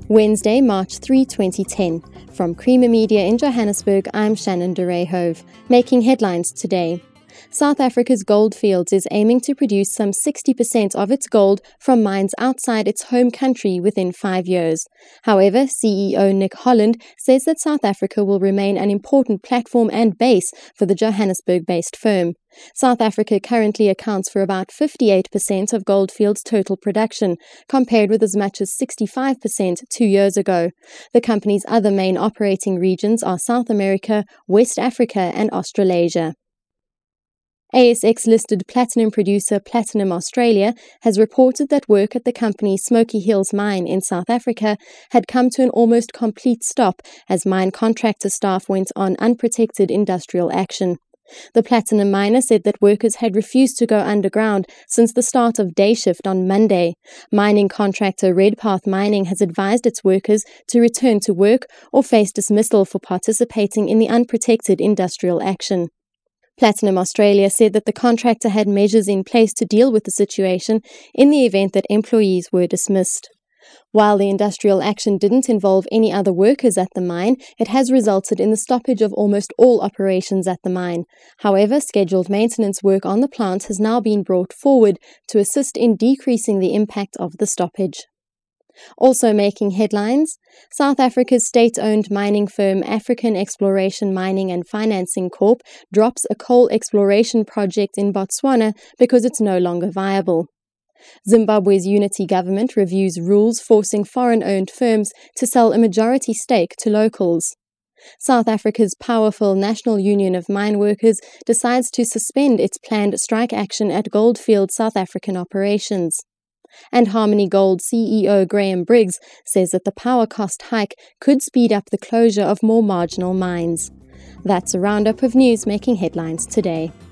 Wednesday, March 3, 2010. From Creamer Media in Johannesburg, I'm Shannon de Rehove. Making headlines today. South Africa's Gold Fields is aiming to produce some 60% of its gold from mines outside its home country within 5 years. However, CEO Nick Holland says that South Africa will remain an important platform and base for the Johannesburg-based firm. South Africa currently accounts for about 58% of Gold Fields' total production, compared with as much as 65% 2 years ago. The company's other main operating regions are South America, West Africa, and Australasia. ASX-listed platinum producer Platinum Australia has reported that work at the company's Smoky Hills mine in South Africa had come to an almost complete stop as mine contractor staff went on unprotected industrial action. The platinum miner said that workers had refused to go underground since the start of day shift on Monday. Mining contractor Redpath Mining has advised its workers to return to work or face dismissal for participating in the unprotected industrial action. Platinum Australia said that the contractor had measures in place to deal with the situation in the event that employees were dismissed. While the industrial action didn't involve any other workers at the mine, it has resulted in the stoppage of almost all operations at the mine. However, scheduled maintenance work on the plant has now been brought forward to assist in decreasing the impact of the stoppage. Also making headlines, South Africa's state-owned mining firm African Exploration Mining and Financing Corp drops a coal exploration project in Botswana because it's no longer viable. Zimbabwe's unity government reviews rules forcing foreign-owned firms to sell a majority stake to locals. South Africa's powerful National Union of Mine Workers decides to suspend its planned strike action at Goldfield South African operations. And Harmony Gold CEO Graham Briggs says that the power cost hike could speed up the closure of more marginal mines. That's a roundup of news making headlines today.